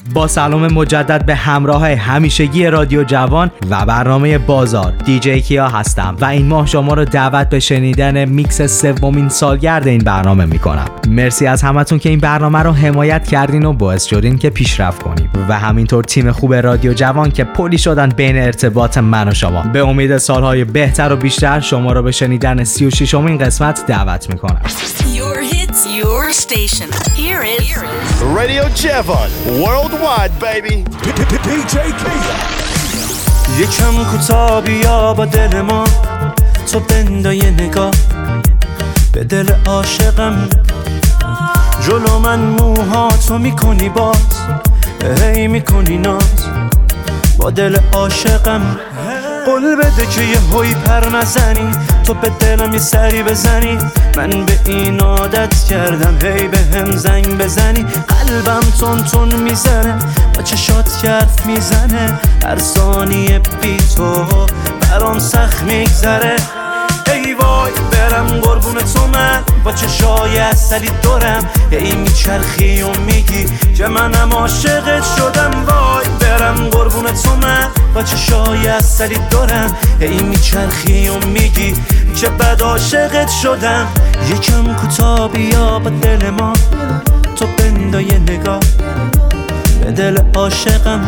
با سلام مجدد به همراه همیشگی رادیو جوان و برنامه بازار، دیجی کیا هستم و این ماه شما رو دعوت به شنیدن میکس سومین سالگرد این برنامه میکنم. مرسی از همتون که این برنامه رو حمایت کردین و باعث شدین که پیشرفت کنیم و همینطور تیم خوب رادیو جوان که پلی شدن بین ارتباط من و شما. به امید سالهای بهتر و بیشتر شما رو به شنیدن 36مین قسمت دعوت میکنم. Your hits, your station. Here is Radio Javon Worldwide, baby. DJ Killa. یکم کوتاه بیا با دل ما، تو بندای نگاه به دل عاشقم. جلو من موهاتو میکنی باز، هی میکنی ناز با دل عاشقم. قول بده که یه هوی پر نزنی، تو به دلم یه سری بزنی. من به این عادت کردم هی به هم زنگ بزنی. قلبم تون تون میزنه، با چشات کرد میزنه. هر ثانیه بی تو برام سخت میگذره. ای وای برم قربون تو، من با چشای عسلی دورم. ای میچرخی و میگی که منم عاشقت شدم. وای برم قربون تو، من با چشای عسلی دورم. ای میچرخی و میگی که بد عاشقت شدم. یکم کوتاه بیا با دل ما، تو بندای نگاه به دل عاشقم.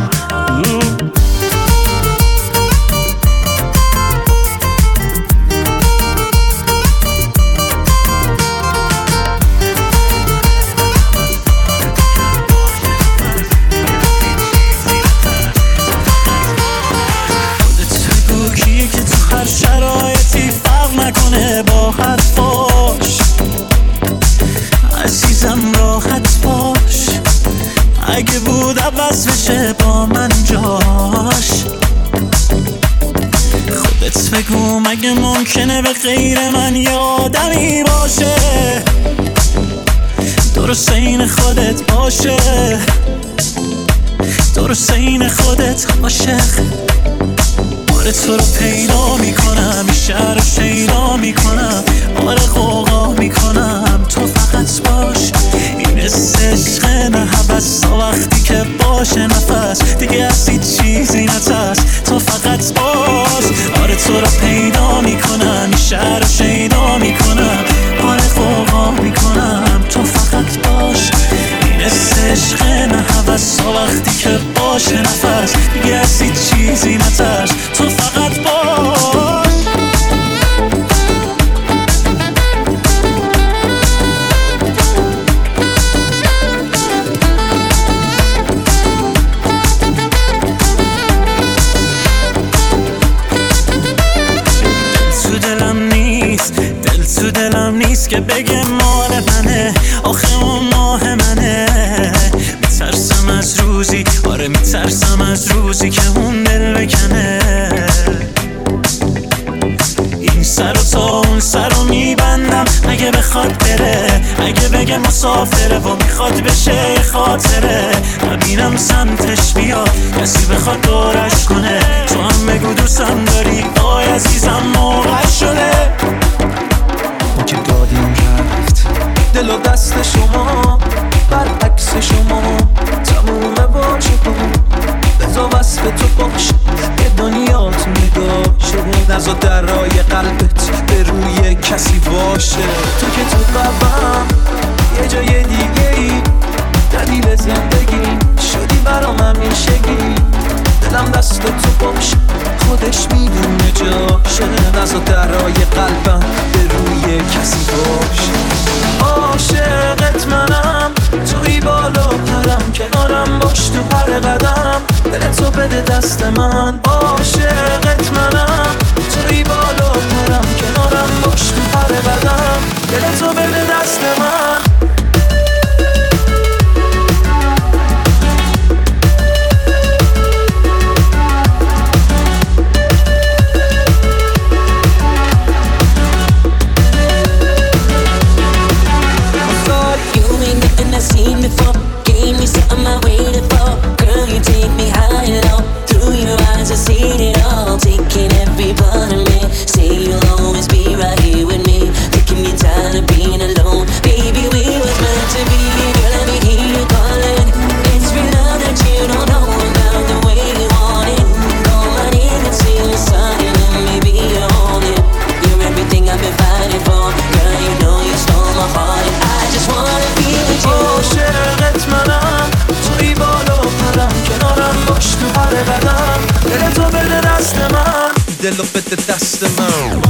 شرایطی فرق نکنه با حرفاش، عزیزم راحت باش. اگه بود عوض بشه با من جاش، خودت بگو مگه ممکنه به غیر من یه آدمی باشه درست این خودت باشه، درست این خودت عاشق. آره تو رو پیدا میکنم، این شهر رو شیدا میکنم. آره غوغا میکنم، تو فقط باش. این عشق نه حوث، وقتی که باشه نفس دیگه از هیچ چیزی نترس، تو فقط باش. آره تو رو پیدا میکنم، این شهر رو شیدا میکنم. آره غوغا میکنم، تو فقط باش. این عشق نه حوث، وقتی که باشه نفس دیگه از هیچ چیزی نترس، تو فقط باش. تو دلم نیست که بگه مال منه، آخه اون ماه منه. میترسم از روزی، آره میترسم از روزی که اون دل بکنه. این سر و تا اون سر رو میبندم اگه بخواد بره، اگه بگه مسافره و میخواد بشه خاطره. همینم سمتش بیاد کسی بخواد دورش کنه. تو هم بگو دوستم داری، آی عزیزم موقع شده. که دادیم رفت دل و دست شما، برعکس شما تمومه با شما. بذار وصف تو باشه، یه دنیات نگاه شده. نزا درای قلبت به روی کسی باشه. تو که تو قلبم یه جای دیگه ای، دلیل زندگی شدی برام همیشگی. دلم دست تو باشه، خودش میدونه جاشه. نزا درای قلبم به روی کسی باشه. عاشقت منم، توی بالا پرم، کنارم باش تو هر قدم. دلتو بده دست من، عاشقت منم. توی بالا پرم، کنارم باش تو هر قدم. دلتو بده دست من. Seen before, gave me something I waited for. Girl, you take me high and low. Through your eyes I seen it all. Taking every دل و بده دست من.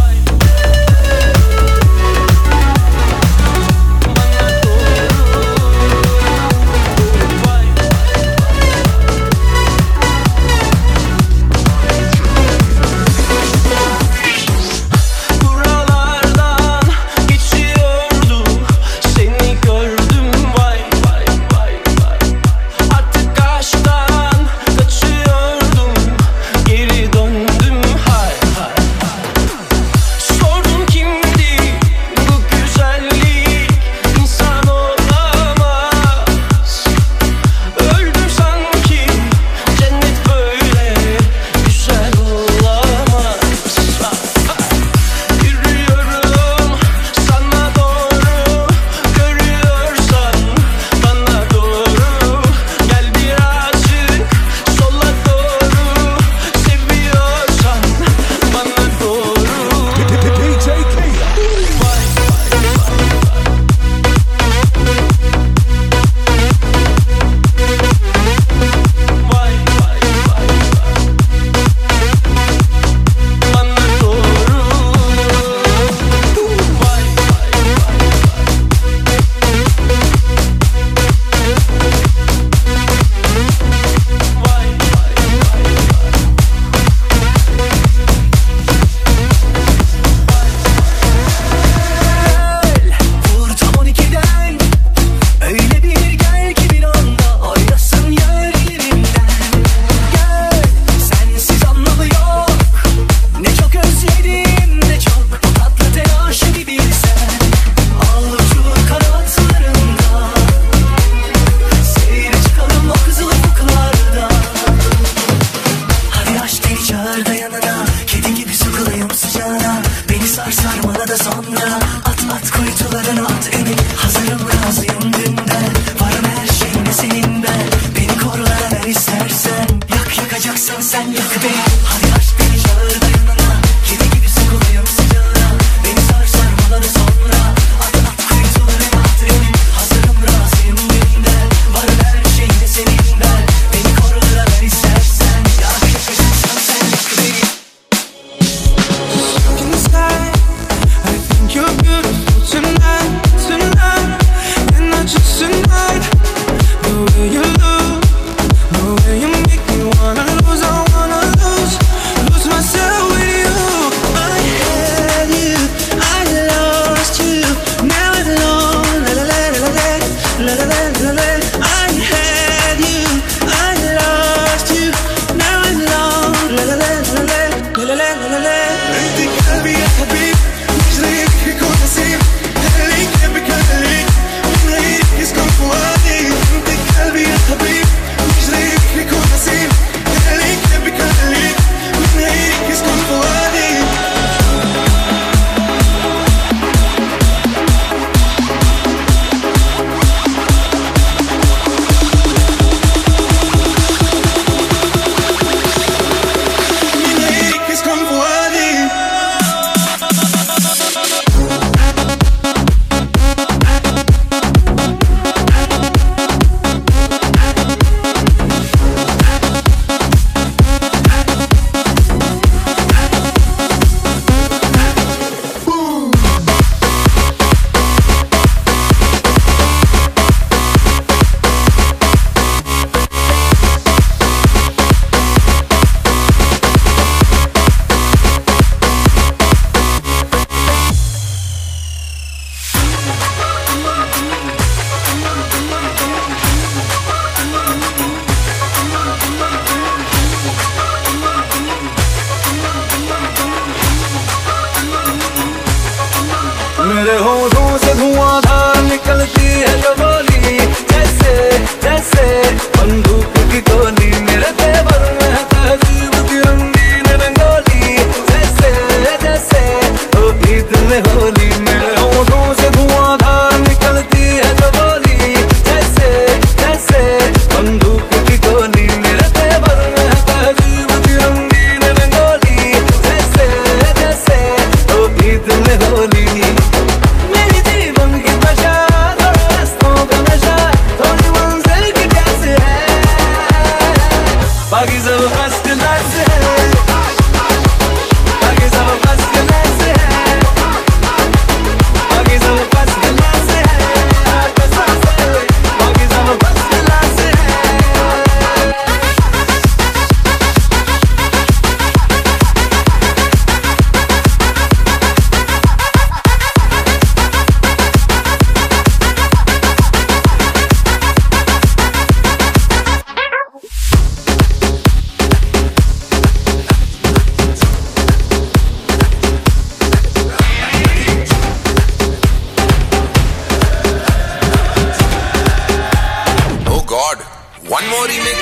One more remix.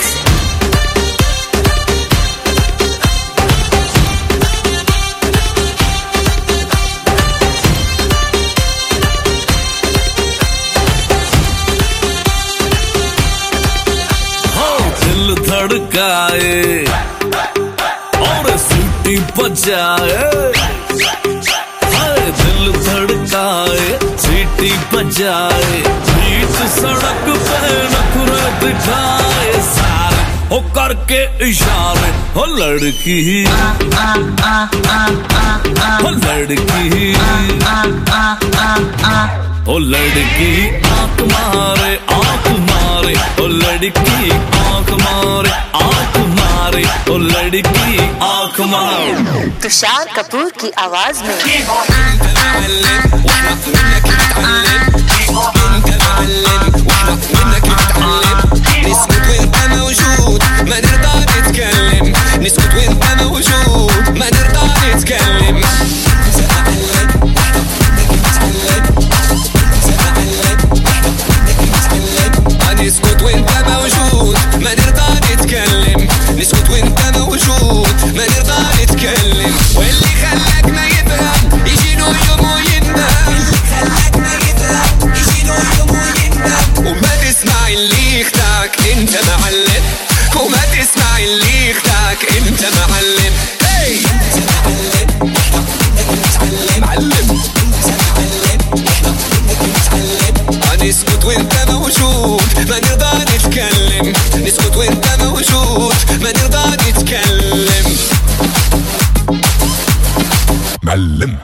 दिल धड़काए और सीटी बजाए, दिल धड़काए सीटी बजाए, बीच सड़क पे नखरे दिखाए सारे हो करके इशारे, हो लड़की हो लड़की ओ लड़की आंख मारे आंख मारे, ओ लड़की आंख मारे आंख मारे, ओ लड़की आंख मारे। तुषार कपूर की आवाज में نسكت وانت موجود ما نرضى نتكلم، نسكت وانت موجود ما نرضى نتكلم. نسكت وانت موجود ما نرضى نتكلم، نسكت وانت موجود ما نرضى نتكلم. واللي خلاك ما يفهم يجي له يوم ويندم، خلاك ما يفهم يجي له يوم ويندم. وما تسمع اللي يخدعك انت معلم، وما تسمع اللي يخدعك انت معلم. هي انت معلم معلم نسكت وانت موجود ما نرضى نتكلم، نسكت وانت موجود ما نرضى نتكلم. معلم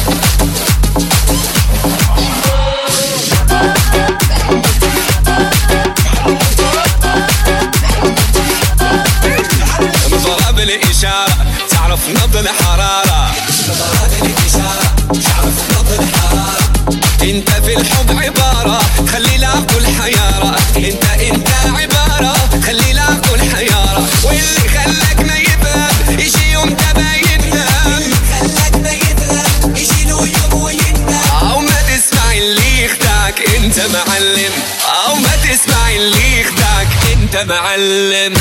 ضرب الإشارة تعرف نبض الحرارة، ضرب الإشارة تعرف نبض الحرارة. انت في الحب عبارة خلي العقل حيارة، انت عبارة خلي العقل حيارة. واللي خلاك ما يفهم يجي يوم تبين نام، خلاك ما يفهم يجي له يوم ويندم. او ما تسمع اللي يخدعك انت معلم، او ما تسمع اللي يخدعك انت معلم.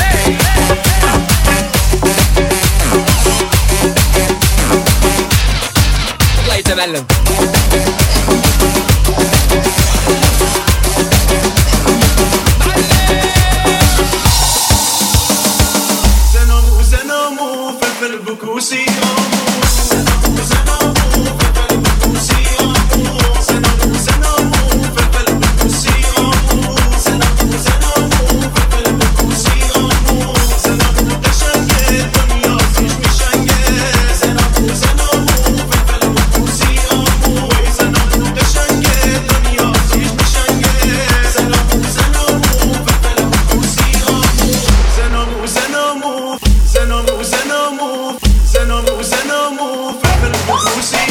الله يتملم. زنمو فلفل بكوسي زنمو فلفل بكوسي زنمو فلفل بكوسي زنمو فلفل بكوسي زنمو دشنگه دنیا زیش میشنگه زنمو فلفل بكوسي زنمو دشنگه دنیا زیش میشنگه زنمو فلفل بكوسي زنمو فلفل بكوسي.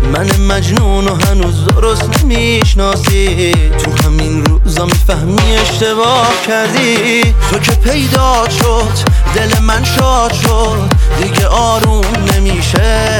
من مجنون و هنوز درست نمیشناسی، تو همین روزا میفهمی اشتباه کردی. تو که پیدا شد دل من شاد شد، دیگه آروم نمیشه،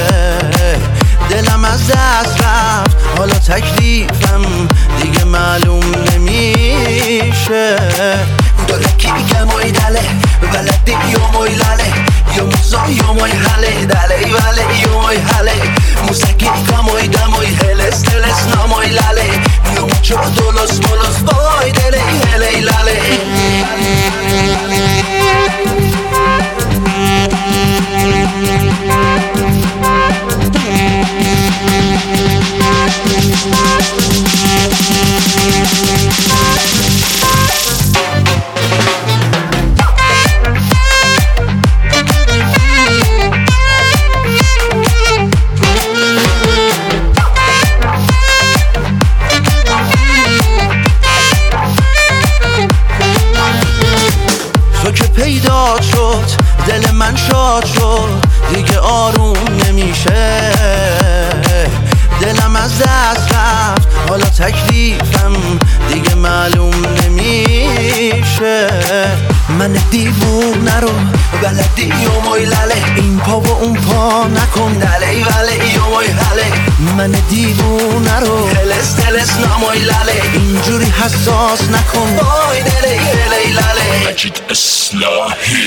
دلم از دست رفت، حالا تکلیفم دیگه معلوم نمیشه. Dole che moi dale, valete io moi lale, io muso io moi hale, dale vale io moi hale, musaki moi da moi heles heles no moi lale, io mucho dolos molos boy dele hele lale. پیدا شد دل من شاد شد، دیگه آروم نمیشه، دلم از دست رفت، حالا تکلیفم دیگه معلوم نمیشه. من دیوونه رو بلدی یو مای لاله، این پا و اون پا نکن دله وله یو مای حله. من دیوونه رو هلس هلس نامای لاله، اینجوری حساس نکن بای دله هله لاله. مجید اصلاحی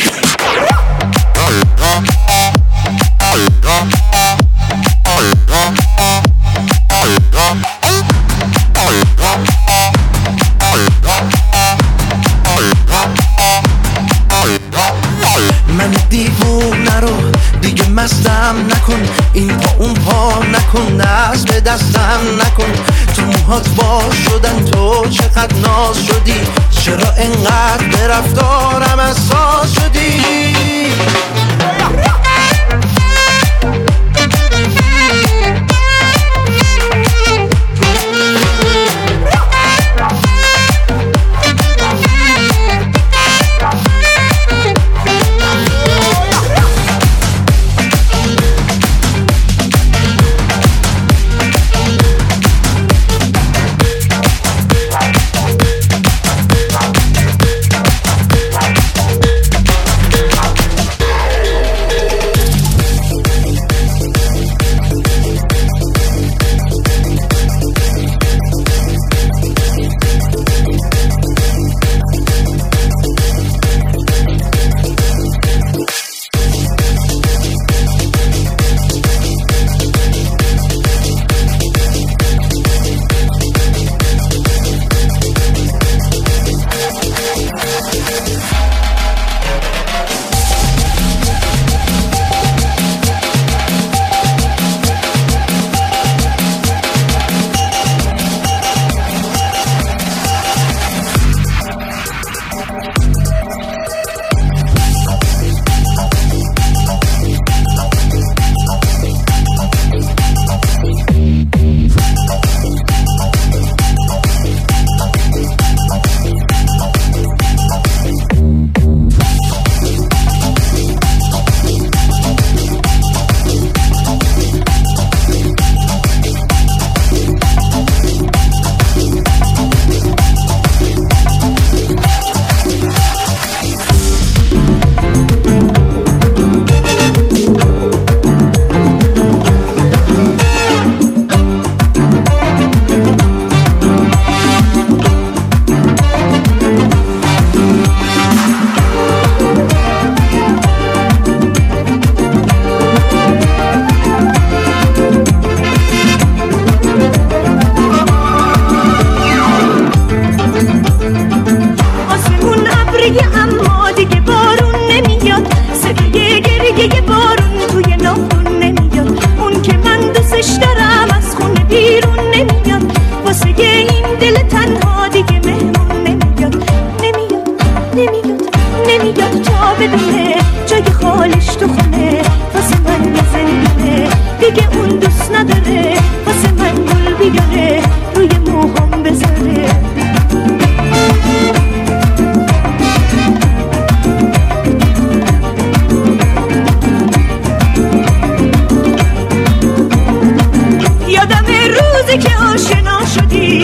من دیوونه رو دیگه مستم نکن، این پا اون پا نکن، دست به دستم نکن، تو موهات باز شدن، تو چقدر ناز شدی، چرا انقدر به رفتارم حساس شدی.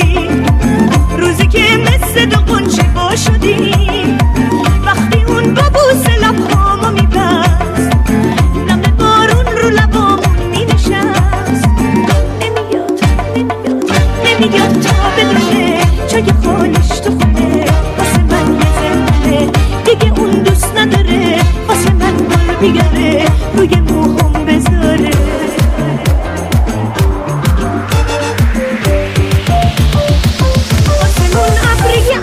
روزی که مثل دو قنچه با شدی، وقتی اون با بوس لبهامو میبست، نم بارون رو لبامون مینشست. نمیاد تا بدونه جای خالش تو خونه، واسه من یه زنده دیگه اون دوست نداره، واسه من گل بیاره روی موهام بذاره. آسمون ابری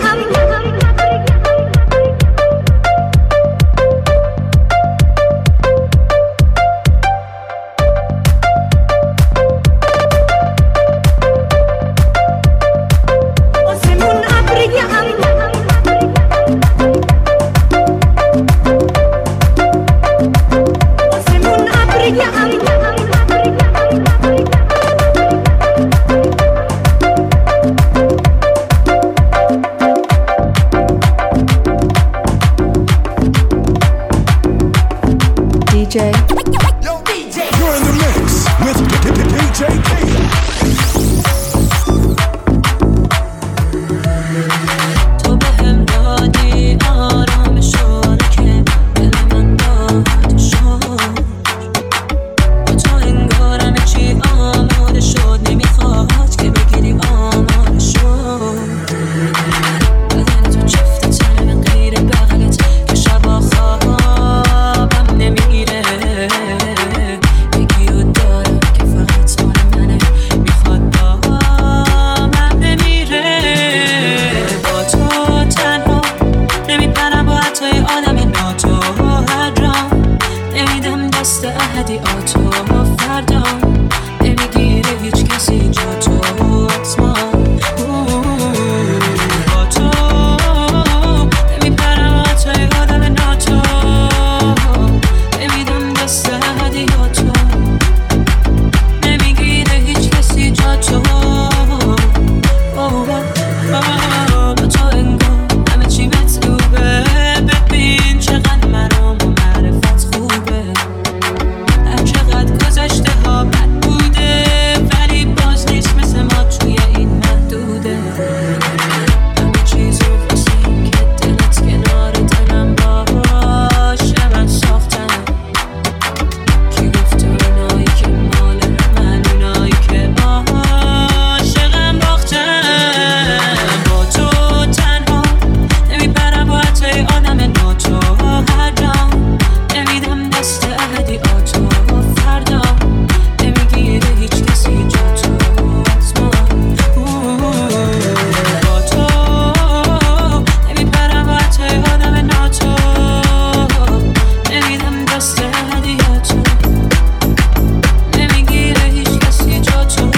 DJ. Yo, DJ. You're in the mix with DJ K. تو بهم دادی آرامشو که دل من داد شد، با تو انگار همه چی آماده شد، نمیخواد که بگیری آماده شد. بدن تو چفت تنم غیر بغلت که شبا خوابم نمیگیره، یکی رو دارم که فقط مال منه، میخواد با من بمیره. با تو تنها نمیپرم با حتی آدم ناتو، هر جام نمیدم دست احدی آتو، فردا نمیگیره هیچ کسی جا تو آسمان. با تو نمیپرم با حتی آدم ناتو، نمیدم دست احدی آتو، نمیگیره هیچ کسی جا تو. با تو انگار همه چی مطلوبه، ببین چقدر مرام و معرفت خوبه، هر چقدر گذشته ها بد بوده ولی باز نیست مثل ما توی این محدوده. همه چیز رو واسه این که دلت کنار دلم باشه من ساختم. کی گفت اونایی که مال من، اونایی که عاشقم باختم. با تو تنها نمیپرم با حتی آدم ناتو، هر جام نمیدم دست احدی آتو، فردا نمیگیره هیچ کسی جا تو آسمان. با تو نمیپرم با حتی آدم ناتو، نمیدم دست احدی آتو، نمیگیره هیچ کسی جا تو.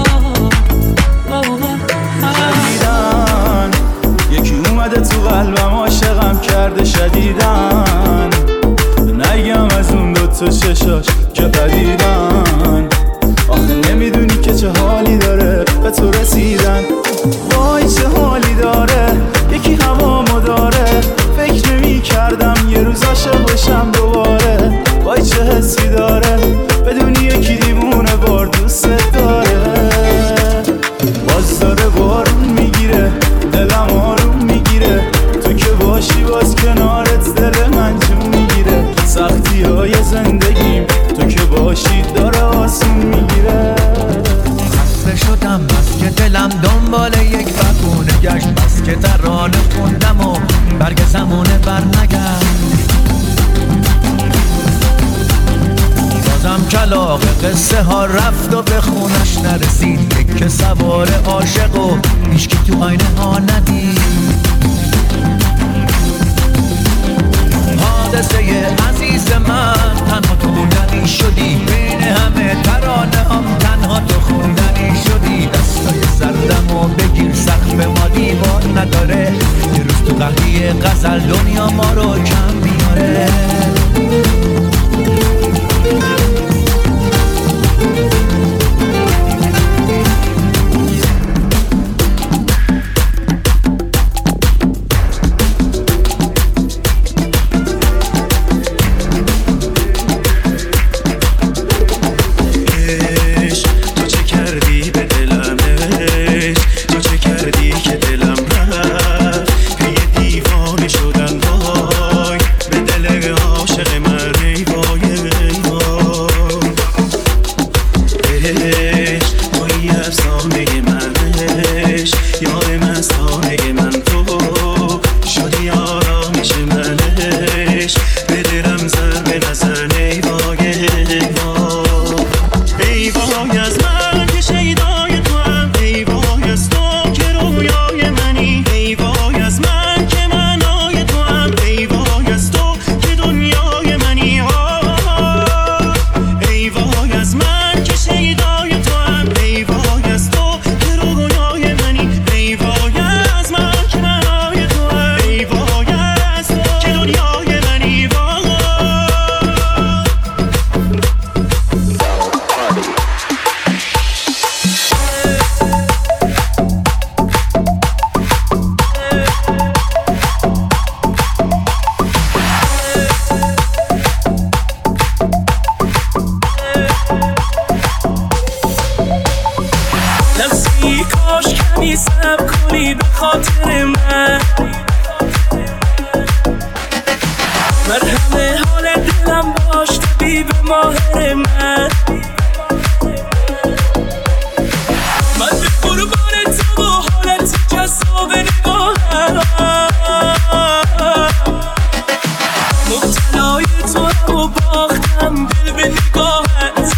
شدیدن یکی اومده تو قلبم عاشقم کرده شدیدن، نگم از اون دوتا چشاش که قدیدن. آخه نمیدونی که چه حالی داره به تو رسیدن، وای چه حالی داره یکی هوامو داره. فکر نمی کردم یه روز عاشق بشم دوباره، وای چه حسی داره بدونی یکی دیوونه بار دوست داره. باز داره بارون میگیره دلم آروم میگیره، تو که باشی باز کنارت دل من جون میگیره. سختی های زندگیم تو که باشی داره آسون میگیره. خسته شدم بس که دلم دنبال یک بقونه گشت، بس که ترانه خوندم و برگ زمونه بر نگشت. بازم کلاغ قصه ها رفت و به خونش نرسید، یک سوار عاشق و هیچکی تو آینه ها ندید. حادثه عزیز من تنها تو خوندنی شدی، بین همه ترانه هم تنها تو خوندنی شدی. دستای سردم و بگیر سقف ما دیوار نداره، یه روز تو قهوه غزل دنیا ما رو کم میاره. کمی صبر کنی به خاطر من. مرهم حال دلم باش طبیب ماهر من. من به قربان تو و حالت جذاب نگاهم مبتلای تو هم و باختم دل به نگاهت.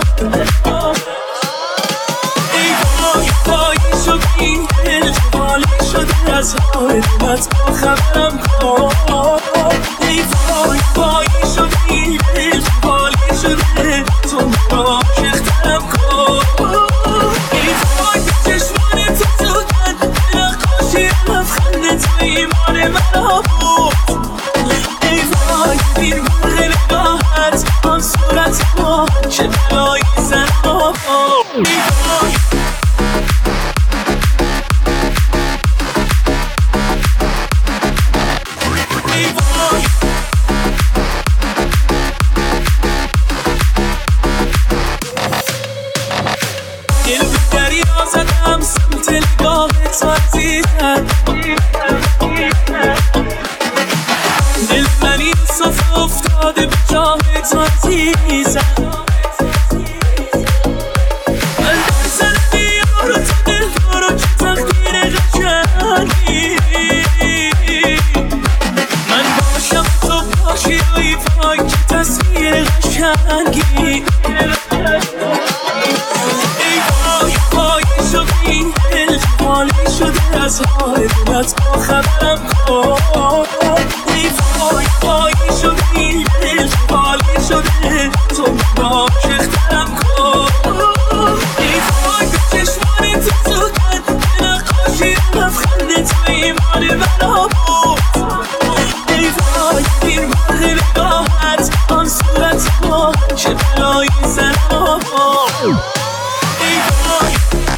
ای وای وای شد این دل جوالی شده از حال دلت با خبرم کن. ای وای وای شد این دل جوالی شده تو را شختم کن. ای وای به چشمان تو سوگن به نقاشی لبخند تو ایمان من ها بود. ای وای بیر مرغ نگاهت آن صورت ما چه بلایی زن ها. ای وای سمت نگاه تازیدن دل من این صفحه افتاده به جاه تازیزن. من بزن بیارو تو دل دارو که تقدیر قشنگی من باشم تو باشی ای وای که تصویر قشنگی. این دل جوالی شده از حال دلت با خبرم کن. ای وای وای شد این دل جوالی شده تو را شختم کن. ای وای به چشمان تو سوگن به نقاشی لبخند تو ایمان من ها بود. ای وای بیر مرغ نگاهت آن صورت ما چه بلایی زن ها. ای وای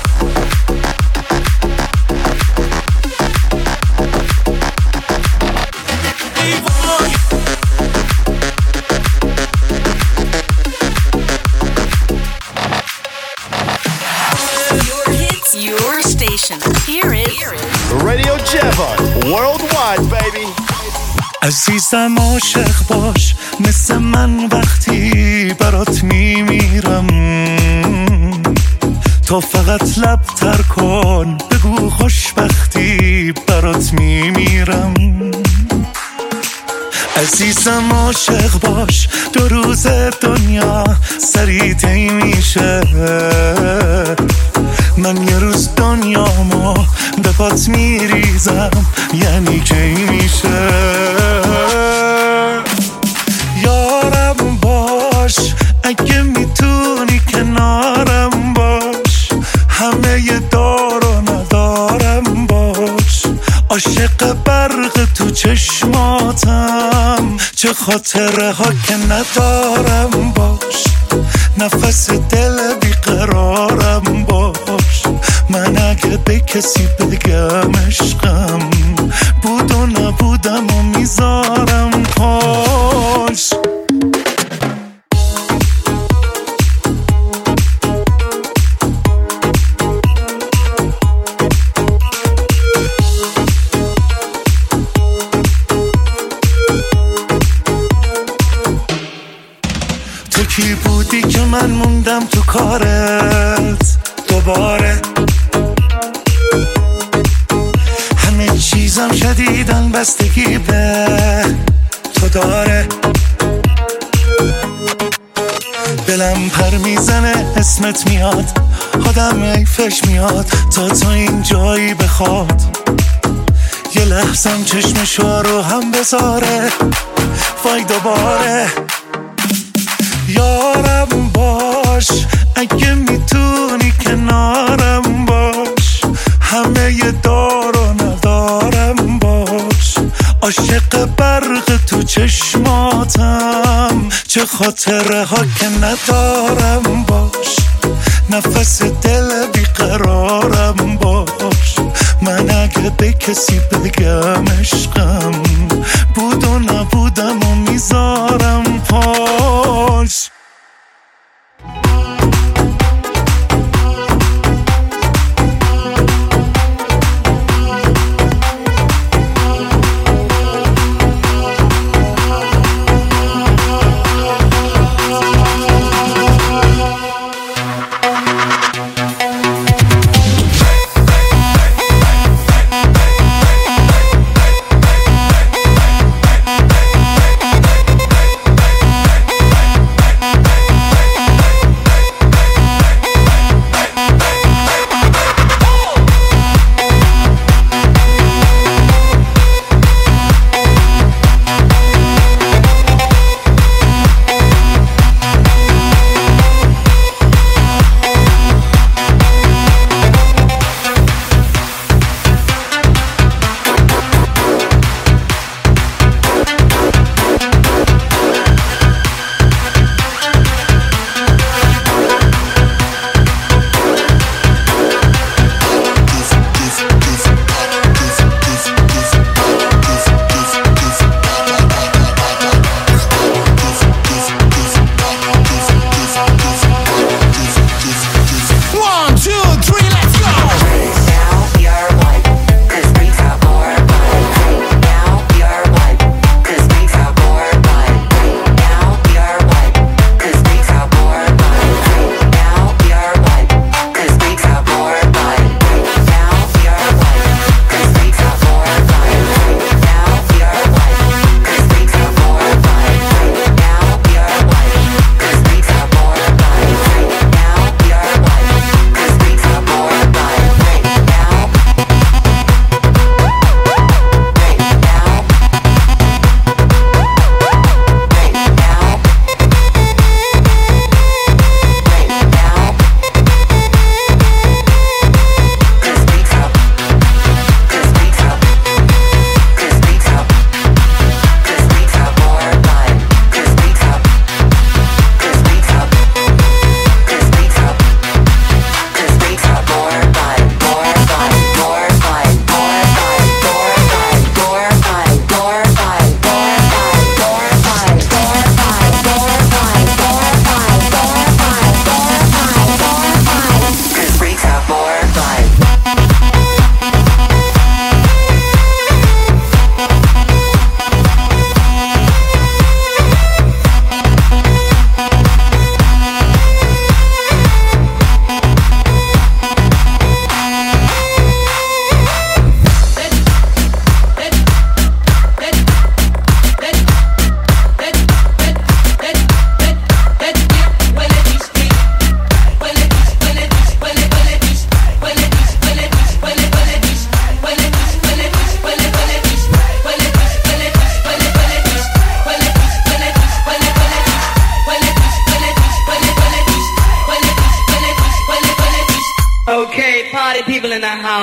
Your station. Hear it. Radio Javon, worldwide, baby. عزیزم عاشق باش مثل من وقتی برات میمیرم. تو فقط لب تر کن بگو خوشبختی برات میمیرم. عزیزم عاشق باش 2 روز دنیا سریع طی میشه. من یه روز دنیامو به پات میریزم یعنی کی میشه. یارم باش اگه میتونی کنارم باش. همه ی دار و ندارم باش. عاشق برق تو چشماتم چه خاطره ها که ندارم باش. نفس دل بیقرارم باش. من اگه به کسی بگم عشقم بود و نبودم و میذارم پاش. تو کی بودی که من موندم تو کارت دوباره. همه چیزم شدیدن بستگی به تو داره. دلم پر میزنه اسمت میاد آدم ایفش میاد تا تو این جایی بخواد. یه لحظم چشمشو رو هم بذاره وای دوباره. یارم باش اگه میتونی کنارم باش. همه ی دار و ندارم باش. عاشق برق تو چشماتم چه خاطره ها که ندارم باش. نفس دل بیقرارم باش. من اگه به کسی بگم عشقم بود و نبودم و میذارم پاش.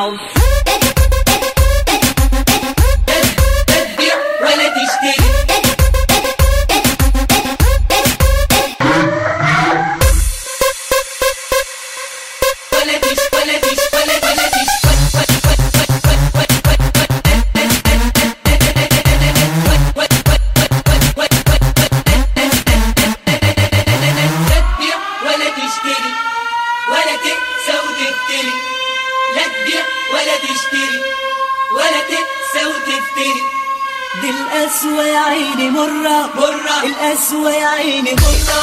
اليوم تبيع ولا تشتري القسوة يا عيني مرة مرة القسوة يا عيني مرة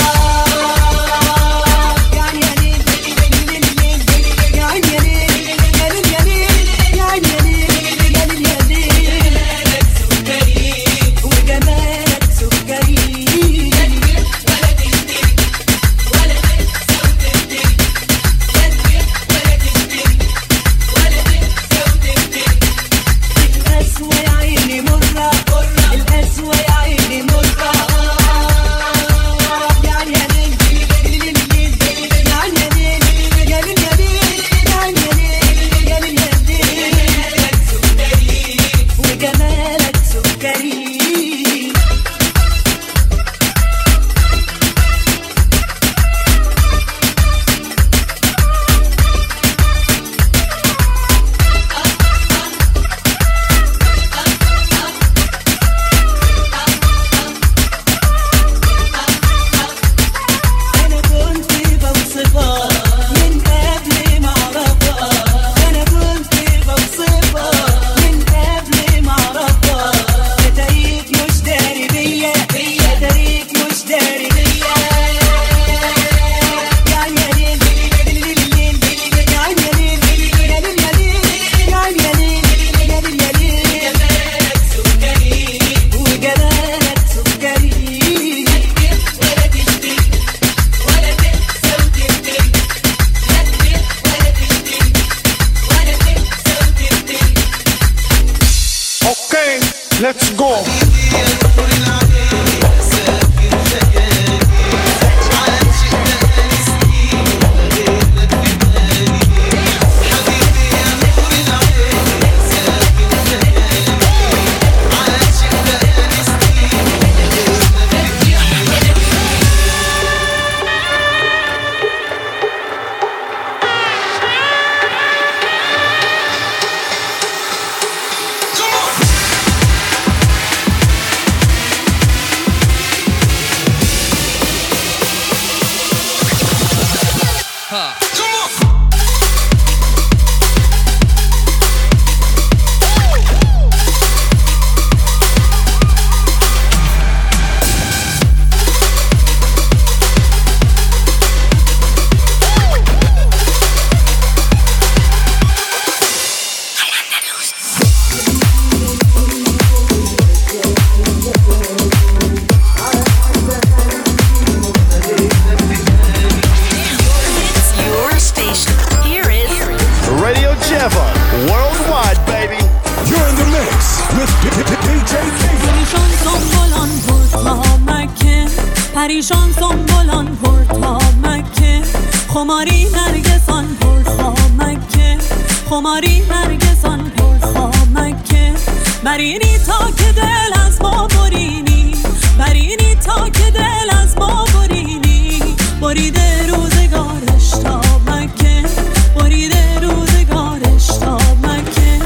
يعني يا ليل يا عيني يا ليل يا ليل يا ليل يا عيني يا ليل يا ليل يا ليل جمالك سكري وجمالك سكري ولا تشتري ولا تنسى وتفتري ولا تشتري ولا تنسى وتفتري القسوة يا عيني مرة القسوة يا عيني مرة يعني يا ليل يعني يا ليل يا ليل يا ليل يعني يا ليل يا ليل يا ليل وجمالك سكري أنا كنت بوصفها من قبل ما أعرفها أنا كنت بوصفها من قبل ما أعرفها أتاريك مش داري بيا أتاريك مش داري بيا يعني يا ليل يعني يا ليل يا ليل يا ليل يعني يا ليل يا ليل يا ليل جمالك سكري وجمالك سكري ولا تشتري ولا تنسى وتفتري لا تبيع ولا تشتري ولا تنسى وتفتري Okay, let's go. It's your station. Here is Radio Jeva, worldwide, baby. You're in the mix with DJ Kevin. پریشان سنبولان پر تا مکه پریشان سنبولان پر تا مکه خماری نرگسان پر تا مکه خماری نرگسان پر تا مکه برینی تا که دل از ما برینی برینی تا که دل از ما برینی بریده روزگارش تا مکه بریده روزگارش تا مکه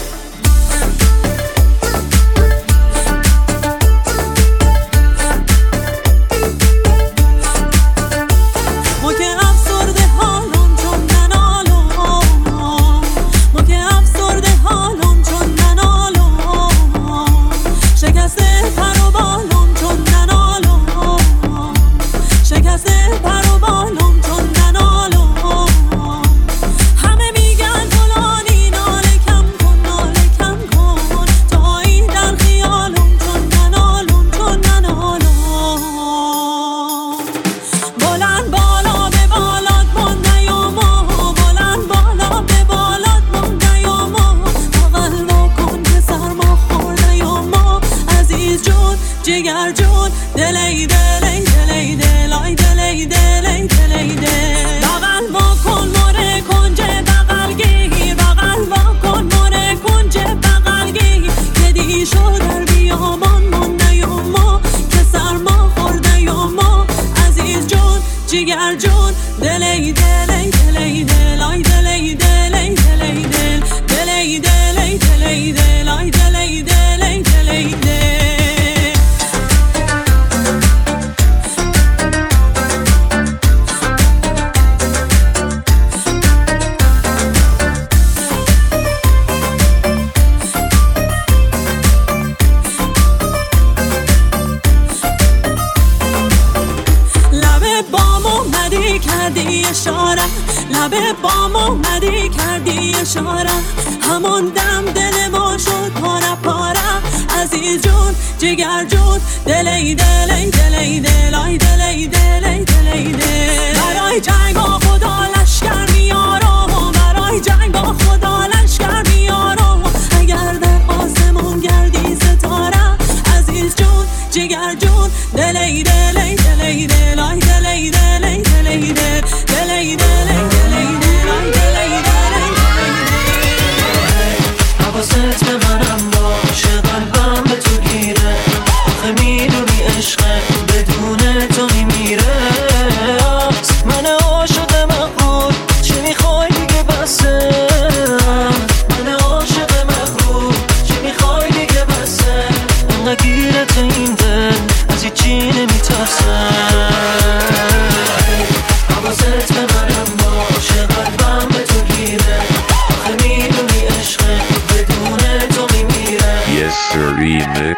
ما که افسرده حالم چون ننالم ما که افسرده حالم چون ننالم شکسته پر و بالم چون ننالم شکسته پر و بالم چون ننالم لبه بام اومدی کردی اشاره همون دم دل ما شد پاره پاره عزیز جون جگر جون دلی دلی دلی دلای دلی دلی دلی دل برای جنگ با خدا لشکر میارم برای جنگ با خدا لشکر میارم اگر در آسمون گردی ستاره عزیز جون جگر جون دلی دلی دلی دلای دلی دلی دلی دل دلی دلی حواست به منم باشه قلبم به تو گیره آخه میدونی عشقه بدون تو میمیره من عاشق مغرور چی میخوای دیگه بسه من عاشق مغرور چی میخوای دیگه بسه انقدر گیرت این دل از هیچی نمیترسه حواست به منم باشه قلبم به تو گیره آخه میدونی عشقه بدون تو میمیره Yes sir remix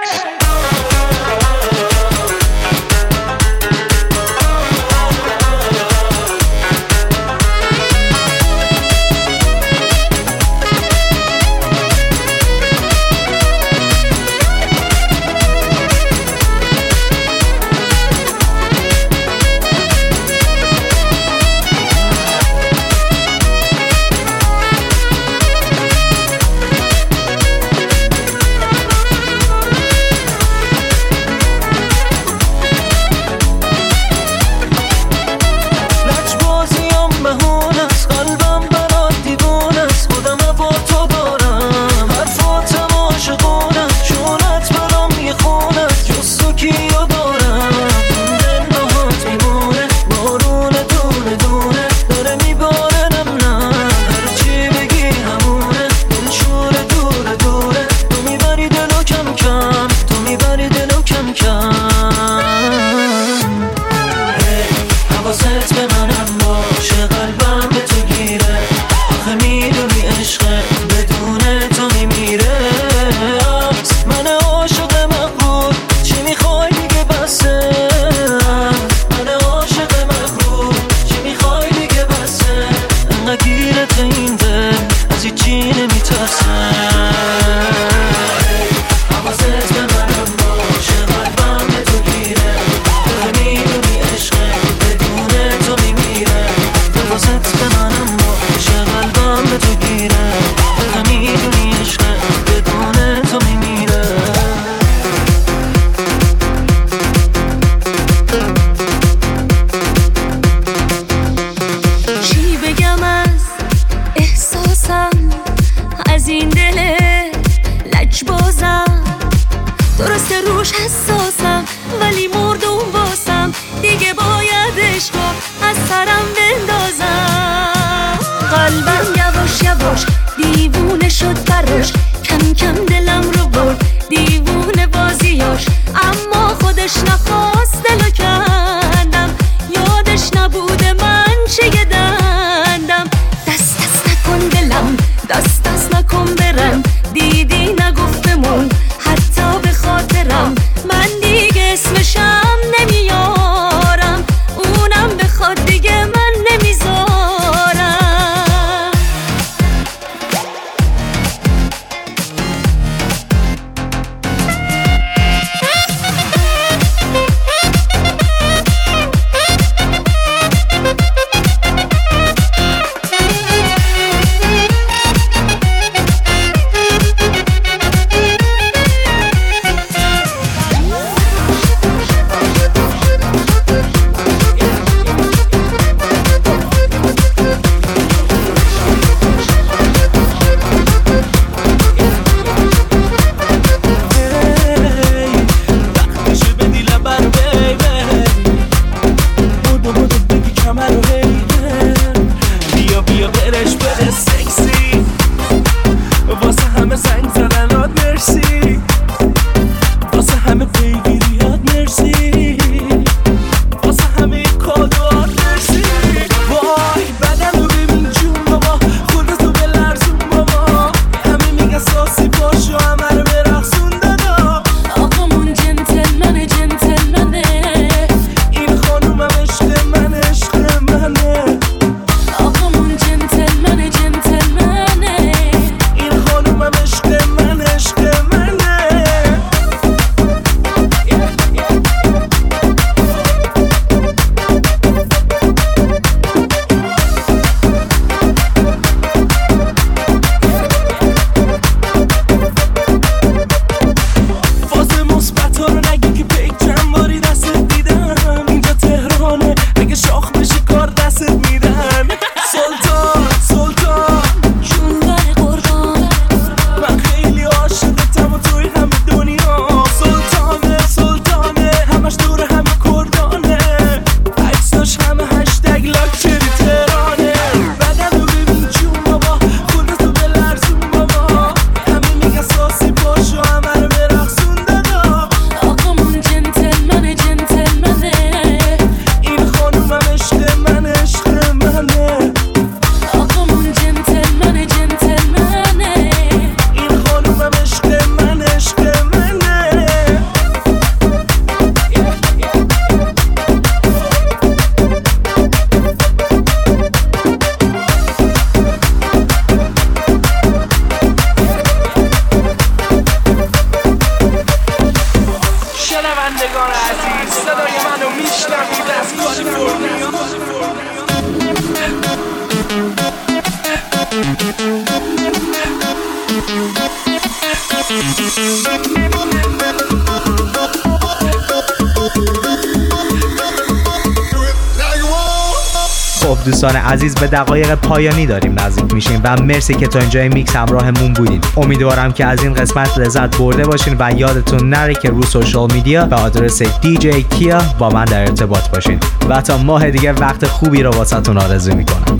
خب دوستان عزیز به دقایق پایانی داریم نزدیک میشیم و مرسی که تا اینجای میکس همراهمون بودین. امیدوارم که از این قسمت لذت برده باشین و یادتون نره که رو سوشال میدیا به آدرس DJ کیا با من در ارتباط باشین و تا ماه دیگه وقت خوبی رو واسهتون آرزو میکنم.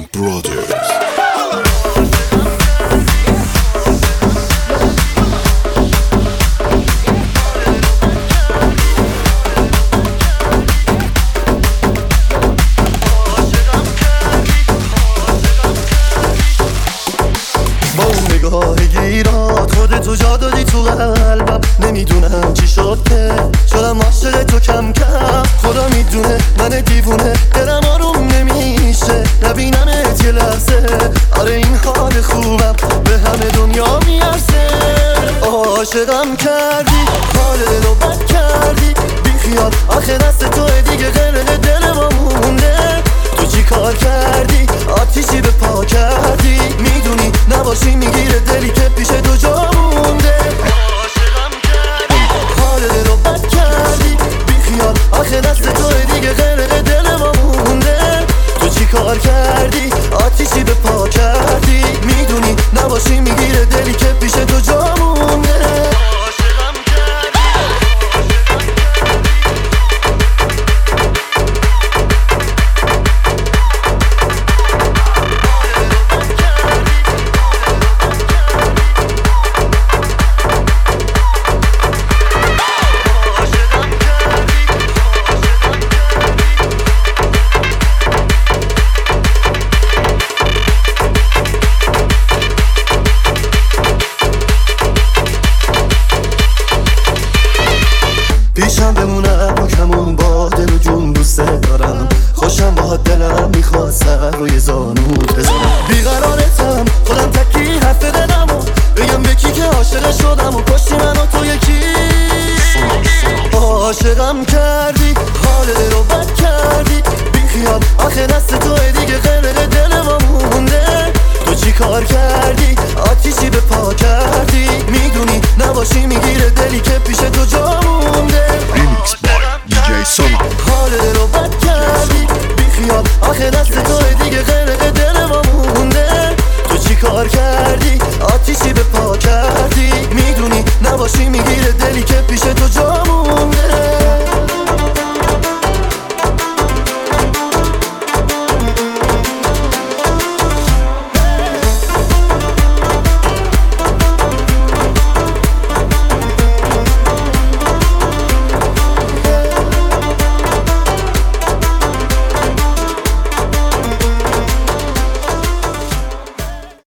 خودتو جا دادی تو قلبم، نمیدونم چی شد که شدم عاشق تو کم کم. خدا میدونه من دیوونه دلم آروم نمیشه نبینمت یه لحظه. آره این حال خوبم به همه دنیا میارسه. عاشقم کردی حال دلو بد کردی بیخیال آخه دست توه دیگه غرق دل ما مونده. تو چی کار کردی آتیشی به پا کردی میدونی نباشی میگیره دلی که پیش تو جا مونده. عاشقم کردی حال دلو بد کردی بیخیال آخه دست توه دیگه غرق دل ما مونده. تو چی کار کردی آتیشی به پا کردی میدونی نباشی میگیره دلی که پیش تو جا مونده. پیشم بمونم با کمون با دل و جون دوست دارم. خوشم با دلم میخواد سر روی زانوت بزنم. بیقرارتم خودم تکی حرف دلم و بگم به کی که عاشق شدم و کشتی من و تو یکی. عاشقم کردی حال دل رو بد کردی بیخیال آخه دست توه دیگه غرق دل ما مونده. تو چی کار کردی آتیشی به پا کردی میدونی نباشی میگیره دلی که پیش تو جا مونده. Remix by DJ Sona. حال دل رو بد کردی بیخیال آخه دست توه دیگه غرق دل ما مونده. تو چی کار کردی آتیشی به پا کردی میدونی نباشی میگیره دلی که پیش تو جا